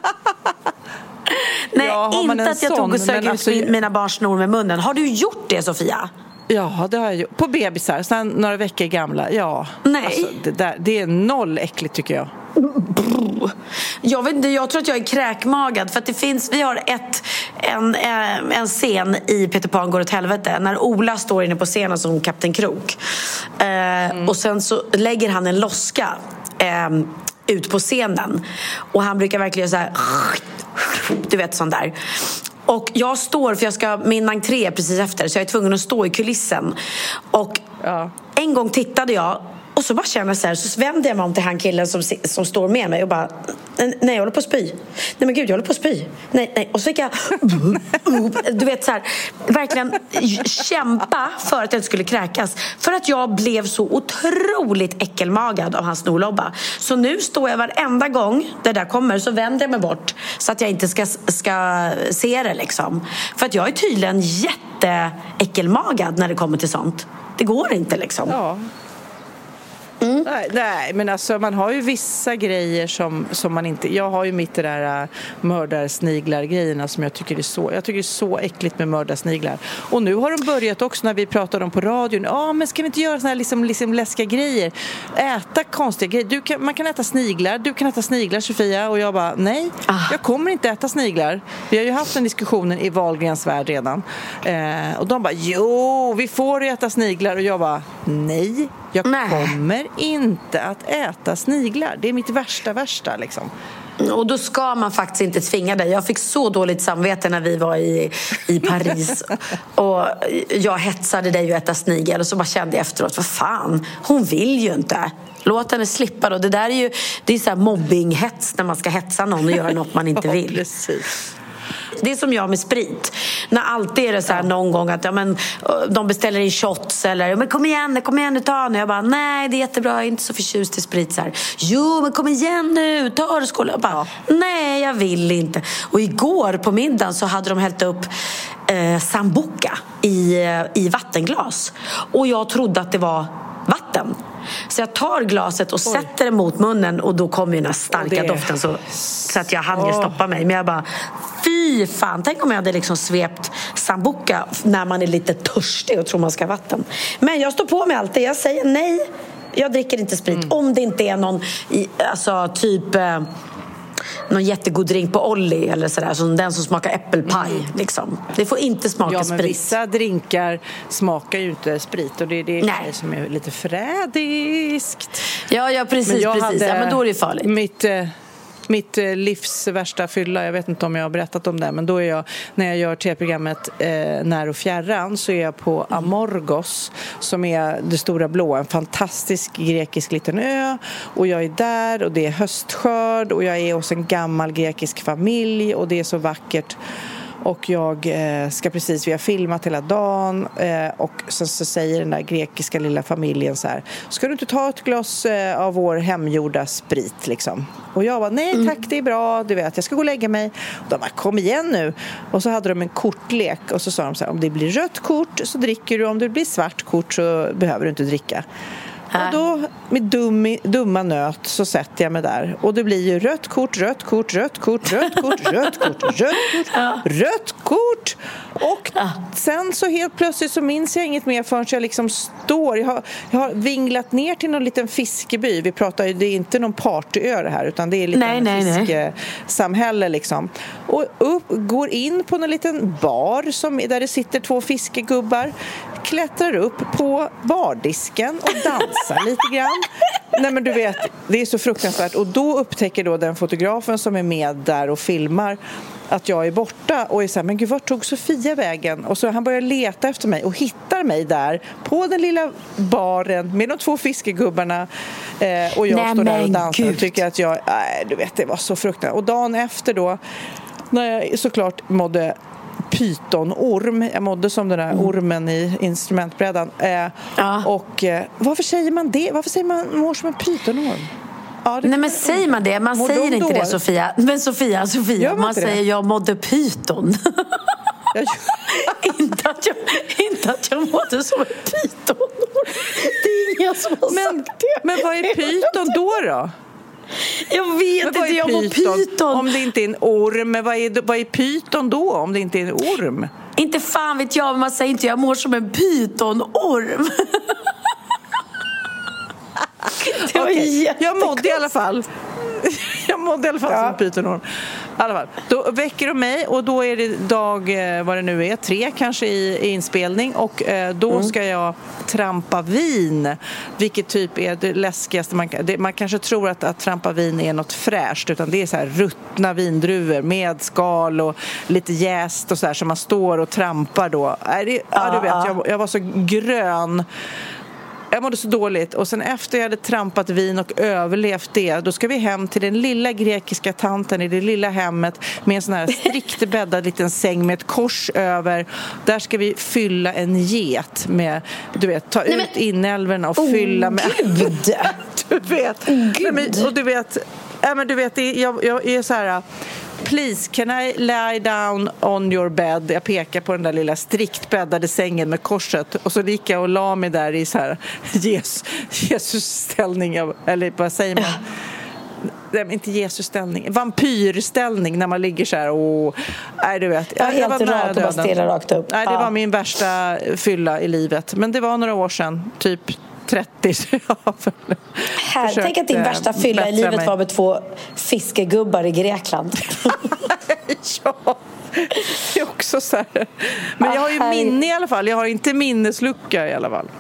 Nej, inte att jag tog och sög ut mina barns snor med munnen. Har du gjort det, Sofia? Ja, det har jag gjort. På bebisar, sen några veckor gamla. Ja. Nej. Alltså, det är noll äckligt tycker jag. Jag vet inte, jag tror att jag är kräkmagad. För att vi har en scen i Peter Pan går åt helvete när Ola står inne på scenen som Kapten Krok. Och sen så lägger han en loska ut på scenen. Och han brukar verkligen så här, du vet, sån där. Och jag står, för min entré precis efter, så jag är tvungen att stå i kulissen. Och en gång tittade jag, och så bara känner så här, så vänder jag mig om till han killen som står med mig och bara, nej, jag håller på att spy. Nej men gud, jag håller på att spy. Nej. Och så fick jag du vet så här, verkligen kämpa för att jag inte skulle kräkas, för att jag blev så otroligt äckelmagad av hans snorlobba. Så nu står jag varenda gång det där kommer, så vänder jag mig bort så att jag inte ska se det liksom. För att jag är tydligen jätteäckelmagad när det kommer till sånt. Det går inte liksom. Ja. Nej, men alltså man har ju vissa grejer som man inte... Jag har ju mitt det där mördarsniglar-grejerna som jag tycker är så äckligt med mördarsniglar. Och nu har de börjat också, när vi pratar om på radion, men ska vi inte göra såna här liksom läskiga grejer? Äta konstiga grejer. Man kan äta sniglar. Du kan äta sniglar, Sofia. Och jag bara, nej, jag kommer inte äta sniglar. Vi har ju haft den diskussionen i Wahlgrens värld redan. Och de bara, vi får äta sniglar. Och jag bara, nej, jag kommer inte att äta sniglar. Det är mitt värsta liksom. Och då ska man faktiskt inte tvinga dig. Jag fick så dåligt samvete när vi var i Paris och jag hetsade dig att äta snigel och så bara kände jag efteråt, vad fan, hon vill ju inte. Låt henne slippa då. Det är så här mobbinghets när man ska hetsa någon och göra något man inte vill. Precis. Det är som jag med sprit. När alltid är det så här någon gång att de beställer in shots eller men kom igen nu, ta nu. Jag bara, nej det är jättebra, jag är inte så förtjust i sprit så här. Jo men kom igen nu, ta det skål. Jag bara, nej jag vill inte. Och igår på middagen så hade de hällt upp sambuca i vattenglas. Och jag trodde att det var vatten. Så jag tar glaset och sätter det mot munnen och då kommer ju den här starka doften så att jag hann ju stoppa mig. Men jag bara, fy fan, tänk om jag hade liksom svept sambuca när man är lite törstig och tror man ska ha vatten. Men jag står på mig alltid, jag säger nej, jag dricker inte sprit. Om det inte är någon någon jättegod drink på Olli eller sådär, som den som smakar äppelpaj liksom. Det får inte smaka sprit. Vissa drinkar smakar ju inte sprit och det är det som är lite frädiskt. Ja precis. Men då är det farligt. Mitt livs värsta fylla, jag vet inte om jag har berättat om det, men då är jag, när jag gör tv-programmet När och fjärran, så är jag på Amorgos som är det stora blå, en fantastisk grekisk liten ö, och jag är där och det är höstskörd och jag är hos en gammal grekisk familj och det är så vackert. Och vi har filmat hela dagen och så säger den där grekiska lilla familjen så här: ska du inte ta ett glas av vår hemgjorda sprit liksom? Och jag var, nej tack, det är bra, du vet, jag ska gå och lägga mig. Och de bara, kom igen nu. Och så hade de en kortlek och så sa de så här: om det blir rött kort så dricker du, om det blir svart kort så behöver du inte dricka. Och då med dumma nöt så sätter jag mig där. Och det blir ju rött kort. Och sen så helt plötsligt så minns jag inget mer förrän jag liksom står. Jag har vinglat ner till någon liten fiskeby. Vi pratar ju, det är inte någon partyö det här, utan det är lite fiskesamhälle liksom. Och går in på en liten bar där det sitter 2 fiskegubbar. Klättrar upp på bardisken och dansar lite grann. Nej men du vet, det är så fruktansvärt. Och då upptäcker då den fotografen som är med där och filmar att jag är borta och är så här, men gud, vart tog Sofia vägen? Och så han börjar leta efter mig och hittar mig där på den lilla baren med de 2 fiskegubbarna och jag står där och dansar och tycker att du vet, det var så fruktansvärt. Och dagen efter då, när jag såklart mådde pytonorm. Jag mådde som den där ormen i instrumentbrädan. Och varför säger man det? Varför säger man mår som en pytonorm? Nej men säger man det? Man säger inte det, Sofia. Men Sofia, man säger jag mådde pyton. Inte att jag mådde som en pytonorm. Det är ingen som har sagt det. Men vad är pyton då? Jag vet inte, jag var pyton. Om det inte är en orm, men vad är pyton då om det inte är en orm? Inte fan vet jag, men man säger inte jag mår som en pytonorm. Jag mådde i alla fall som en pytonorm. I alla fall. Då väcker de mig och då är det dag, vad det nu är, 3 kanske i inspelning, och då ska jag trampa vin, vilket typ är det läskigaste man kanske tror att trampa vin är något fräscht, utan det är så här ruttna vindruvor med skal och lite jäst och så här som man står och trampar då. Du vet, jag var så grön. Jag mådde så dåligt. Och sen efter jag hade trampat vin och överlevt det, då ska vi hem till den lilla grekiska tanten i det lilla hemmet med en sån här strikt bäddad liten säng med ett kors över. Där ska vi fylla en get med, du vet, ta ut inälvorna och fylla med... Gud! Du vet. Och du vet, jag är så här... Please, can I lie down on your bed? Jag pekar på den där lilla strikt bäddade sängen med korset. Och så gick jag och la mig där i så här Jesus-ställning. Eller vad säger man? Nej, inte Jesus-ställning. Vampyrställning när man ligger så här och... Nej, du vet. Jag var nära döden. Och bara stirrar rakt upp. Nej, det var min värsta fylla i livet. Men det var några år sedan. Typ 30. Tänk att din värsta fylla i livet var med 2 fiskegubbar i Grekland. Ja, det är också så här. Men jag har ju minne i alla fall. Jag har inte minneslucka i alla fall.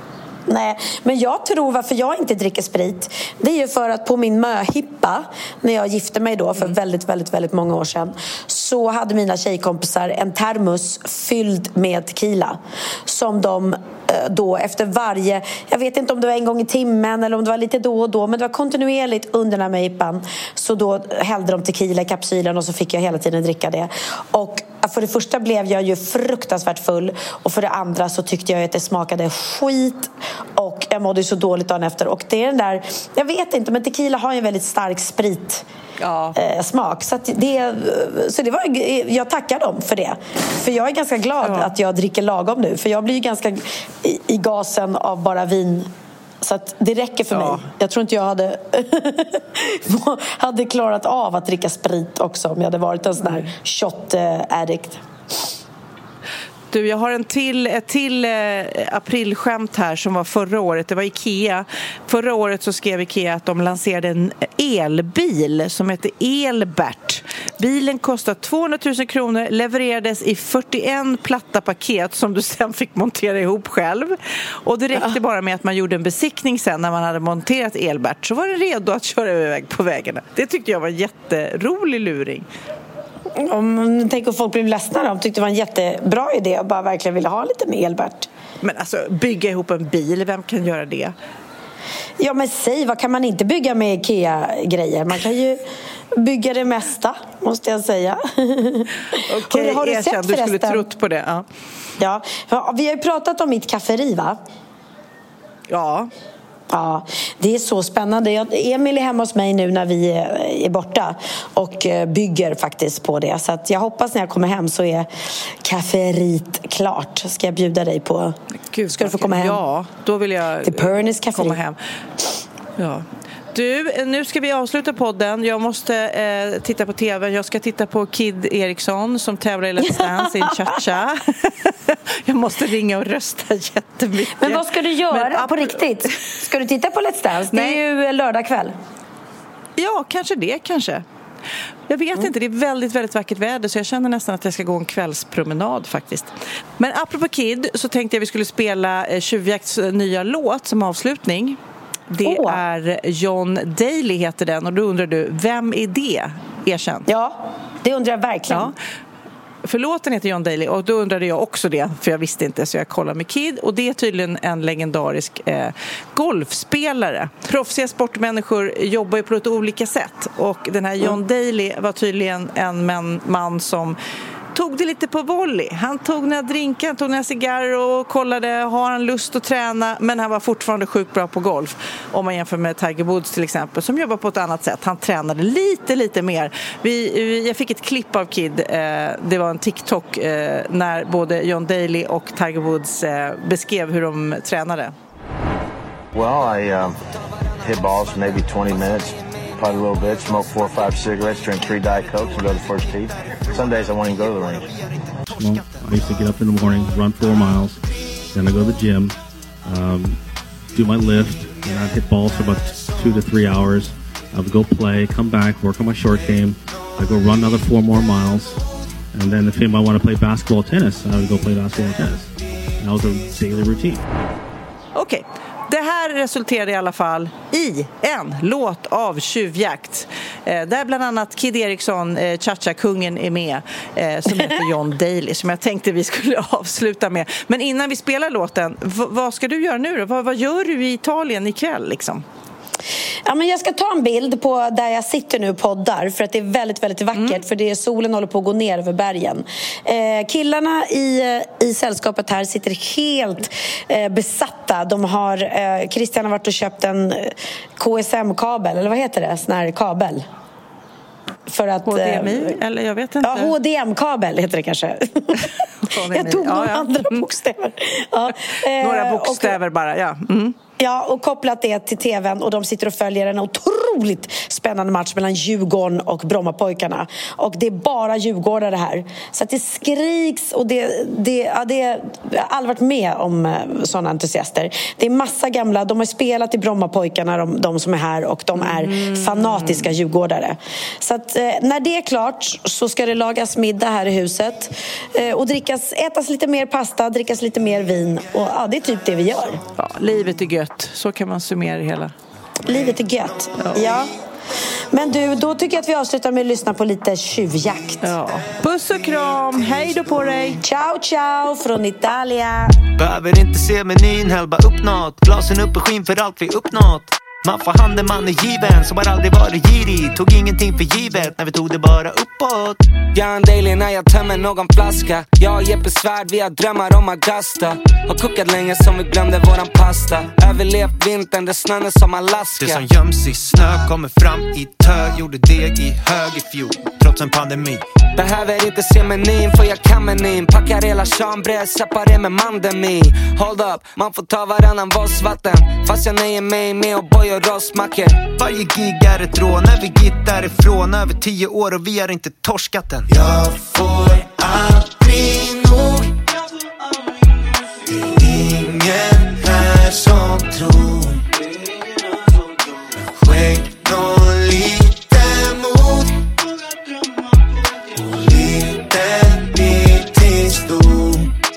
Nej, men jag tror varför jag inte dricker sprit, det är ju för att på min möhippa, när jag gifte mig då för väldigt, väldigt, väldigt många år sedan, så hade mina tjejkompisar en termos fylld med tequila som de då efter varje, jag vet inte om det var en gång i timmen eller om det var lite då och då, men det var kontinuerligt under den här möhippan, så då hällde de tequila i kapsylen och så fick jag hela tiden dricka det. Och för det första blev jag ju fruktansvärt full, och för det andra så tyckte jag att det smakade skit och jag mådde så dåligt dagen efter. Och det är den där, jag vet inte, men tequila har ju en väldigt stark sprit smak, så det var, jag tackar dem för det, för jag är ganska glad att jag dricker lagom nu, för jag blir ju ganska i gasen av bara vin. Så att det räcker för mig. Jag tror inte jag hade klarat av att dricka sprit också om jag hade varit en sån här shot addict. Du, jag har ett till aprilskämt här som var förra året. Det var Ikea. Förra året så skrev Ikea att de lanserade en elbil som heter Elbert. Bilen kostade 200 000 kronor, levererades i 41 platta paket som du sen fick montera ihop själv. Och det räckte bara med att man gjorde en besiktning sen när man hade monterat Elbert, så var det redo att köra iväg på vägarna. Det tyckte jag var en jätterolig luring. Tänk om folk blev ledsna, de tyckte det var en jättebra idé och bara verkligen ville ha lite med Elbert. Men alltså, bygga ihop en bil, vem kan göra det? Ja, men säg, vad kan man inte bygga med Ikea-grejer? Man kan ju bygga det mesta, måste jag säga. Okej, har du sett, du skulle trott på det. Ja, vi har ju pratat om mitt kafferi, va? Ja. Ja, det är så spännande. Emil är hemma hos mig nu när vi är borta och bygger faktiskt på det. Så att jag hoppas när jag kommer hem så är kafferiet klart. Ska jag bjuda dig på? Gud, ska du få komma hem? Ja, då vill jag komma hem. Ja. Du, nu ska vi avsluta podden. Jag måste titta på tv. Jag ska titta på Kid Eriksson som tävlar i Let's Dance i Cha-Cha. Jag måste ringa och rösta jättemycket. Men vad ska du göra på riktigt? Ska du titta på Let's Dance? Det är ju lördag kväll. Ja, kanske. Jag vet inte, det är väldigt, väldigt vackert väder, så jag känner nästan att jag ska gå en kvällspromenad faktiskt. Men apropå Kid så tänkte jag vi skulle spela Tjuvjakts nya låt som avslutning. Det är John Daly heter den, och då undrar du, vem är det? Erkänn. Ja, det undrar jag verkligen. Ja. För låten heter John Daly, och då undrade jag också det, för jag visste inte, så jag kollade med Kid, och det är tydligen en legendarisk golfspelare. Proffsiga sportmänniskor jobbar ju på ett olika sätt, och den här John Daly var tydligen en man som tog det lite på volley. Han tog några drinkar, han tog några cigarrer och kollade, har han lust att träna, men han var fortfarande sjukt bra på golf. Om man jämför med Tiger Woods till exempel, som jobbar på ett annat sätt. Han tränade lite mer. Jag fick ett klipp av Kid, det var en TikTok när både John Daly och Tiger Woods beskrev hur de tränade. Well, I hit balls maybe 20 minutes. Putt a little bit, smoke 4 or 5 cigarettes, drink 3 Diet Cokes, and go to the first tee. Some days I won't even go to the range. Well, I used to get up in the morning, run 4 miles, then I go to the gym, do my lift, and I'd hit balls for about 2 to 3 hours. I would go play, come back, work on my short game. I'd go run another 4 more miles, and then if I want to play basketball or tennis, I would go play basketball or tennis. And that was a daily routine. Okay. Det här resulterade i alla fall i en låt av Tjuvjakt, där bland annat Kid Eriksson, Cha-Cha-kungen, är med, som heter John Daly, som jag tänkte vi skulle avsluta med. Men innan vi spelar låten, vad ska du göra nu då? Vad gör du i Italien ikväll liksom? Ja, men jag ska ta en bild på där jag sitter nu och poddar, för att det är väldigt, väldigt vackert, för det är solen håller på att gå ner över bergen. Killarna i sällskapet här sitter helt besatta. De har Christian har varit och köpt en KSM-kabel, eller vad heter det? Sån här kabel. För att, HDMI, eller jag vet inte. Ja, HDM-kabel heter det kanske. Jag tog några andra bokstäver. Några bokstäver bara, ja. Ja, och kopplat det till tvn och de sitter och följer en otroligt spännande match mellan Djurgården och Brommapojkarna. Och det är bara djurgårdare här. Så att det skriks och jag har aldrig varit med om sådana entusiaster. Det är massa gamla, de har spelat i Brommapojkarna, de som är här, och de är fanatiska djurgårdare. Så att när det är klart så ska det lagas middag här i huset och ätas lite mer pasta, drickas lite mer vin, och ja, det är typ det vi gör. Ja, livet är gött, så kan man summera det hela. Livet är gött, ja. Men du, då tycker jag att vi avslutar med att lyssna på lite tjuvjakt. Ja. Puss och kram, hej då på dig. Ciao ciao från Italia. Behöver inte se menyn, häll bara upp något. Glasen upp och skinn för allt vi uppnått. Man får handen, man är given, som har aldrig varit girig. Tog ingenting för givet när vi tog det bara uppåt. Jag är en daily när jag tömmer någon flaska. Jag och Jeppe Svärd, vi har drömmar om Augusta. Har kokat länge som vi glömde våran pasta. Överlevt vintern, det snön är som Alaska. Det som göms i snö kommer fram i tö. Gjorde deg i hög i fjol, trots en pandemi. Behöver inte se menyn, för jag kan menyn. Packar hela chambre, separer med mandemi. Hold up, man får ta varannan vassvatten. Fast jag nöjer mig med och boy och rostmacker. Varje gig är ett rån, när vi gittar ifrån. Över 10 år och vi har inte torskat den. Jag får aldrig nog. Det är ingen här som tror. Skägg någon liten mod. Och liten bit till stor.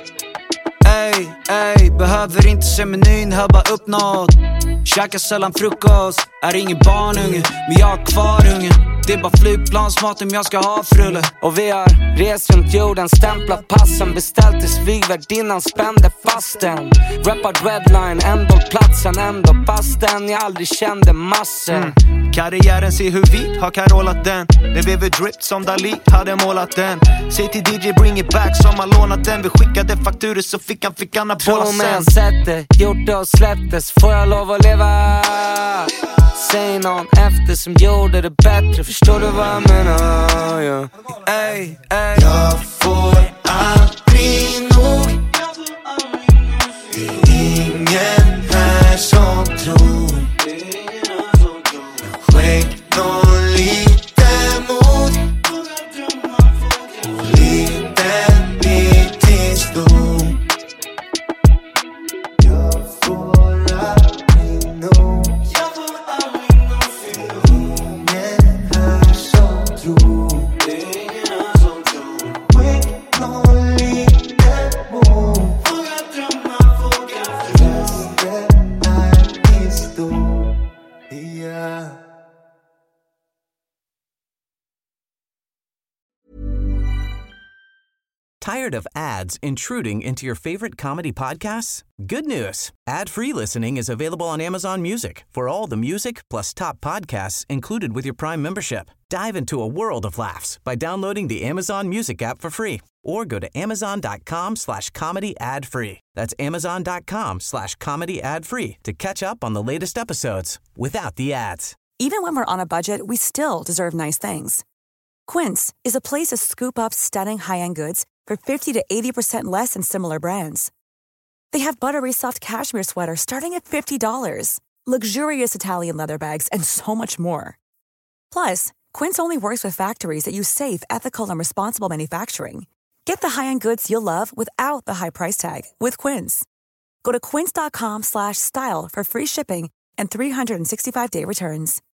Ey, behöver inte se menyn, hör bara upp något. Käkar sällan frukost, är ingen barnunge, men jag har kvar ungen. Det är bara flygplansmat om jag ska ha frulle. Och vi har rest runt jorden, stämplat passen. Beställt tills flygvärdinnan spände fasten. Rappad redline, ändå platsen, ändå fasten. Jag aldrig kände massen. Karriären, se hur vi har karolat den. Det blev dripped som Dali hade målat den. Säg till DJ bring it back som har lånat den. Vi skickade fakturer så fick han bolla sen. Sättet, gjort det och släpptes. Får jag lov att leva? Säg någon efter som gjorde det bättre. Förstår du vad jag menar? Yeah. Ey. Jag får aldrig nog. Det är ingen här som tror. Skägg någon liten mod. Och liten bit till stor. Jag får aldrig nog. Ingen här som tror. Skägg någon liten mod. Resten är historia. Tired of ads intruding into your favorite comedy podcasts? Good news. Ad-free listening is available on Amazon Music for all the music plus top podcasts included with your Prime membership. Dive into a world of laughs by downloading the Amazon Music app for free or go to amazon.com/comedy ad-free. That's amazon.com/comedy ad-free to catch up on the latest episodes without the ads. Even when we're on a budget, we still deserve nice things. Quince is a place to scoop up stunning high-end goods for 50 to 80% less than similar brands. They have buttery soft cashmere sweaters starting at $50, luxurious Italian leather bags, and so much more. Plus, Quince only works with factories that use safe, ethical, and responsible manufacturing. Get the high-end goods you'll love without the high price tag with Quince. Go to quince.com/style for free shipping and 365-day returns.